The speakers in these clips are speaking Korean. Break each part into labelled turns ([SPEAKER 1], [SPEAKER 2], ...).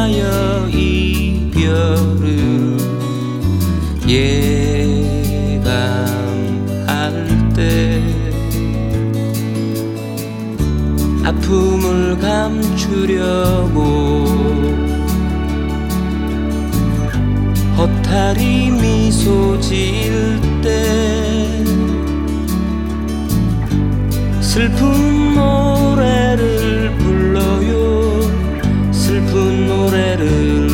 [SPEAKER 1] 위하여 이별을 예감할 때 아픔을 감추려고 허탈히 미소 지을 때 슬픈 노래를 불러요. 슬픈 노래를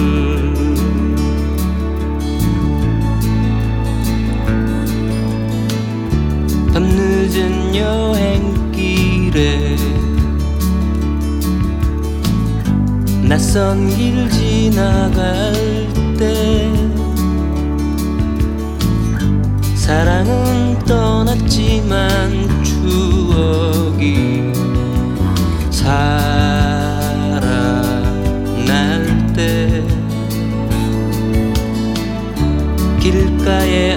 [SPEAKER 1] 밤늦은 여행길에 낯선 길 지나갈 때 사랑은 떠났지만 추억이 살아날 때 길가의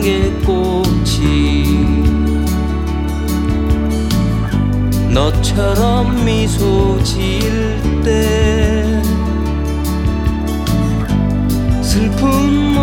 [SPEAKER 1] 안개꽃이 너처럼 미소 지을 때 슬픈